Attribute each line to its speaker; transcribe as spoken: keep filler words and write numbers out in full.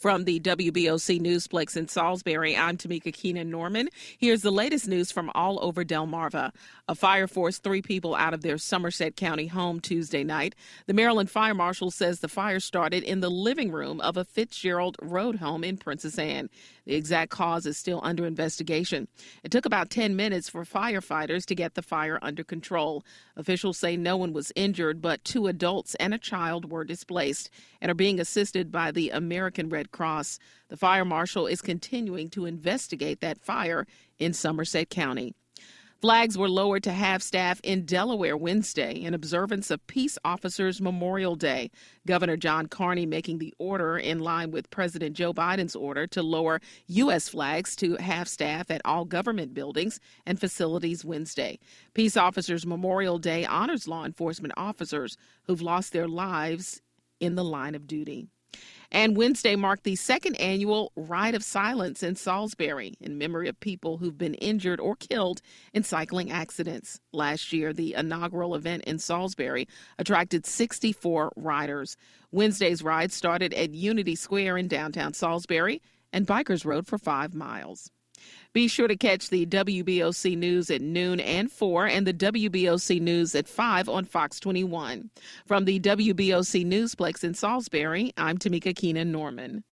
Speaker 1: From the W B O C Newsplex in Salisbury, I'm Tamika Keenan Norman. Here's the latest news from all over Delmarva. A fire forced three people out of their Somerset County home Tuesday night. The Maryland Fire Marshal says the fire started in the living room of a Fitzgerald Road home in Princess Anne. The exact cause is still under investigation. It took about ten minutes for firefighters to get the fire under control. Officials say no one was injured, but two adults and a child were displaced and are being assisted by the American Red Cross. The fire marshal is continuing to investigate that fire in Somerset County. Flags were lowered to half-staff in Delaware Wednesday in observance of Peace Officers Memorial Day. Governor John Carney making the order in line with President Joe Biden's order to lower U S flags to half-staff at all government buildings and facilities Wednesday. Peace Officers Memorial Day honors law enforcement officers who've lost their lives in the line of duty. And Wednesday marked the second annual Ride of Silence in Salisbury in memory of people who've been injured or killed in cycling accidents. Last year, the inaugural event in Salisbury attracted sixty-four riders. Wednesday's ride started at Unity Square in downtown Salisbury, and bikers rode for five miles. Be sure to catch the W B O C News at noon and four and the W B O C News at five on Fox twenty-one. From the W B O C Newsplex in Salisbury, I'm Tamika Keenan Norman.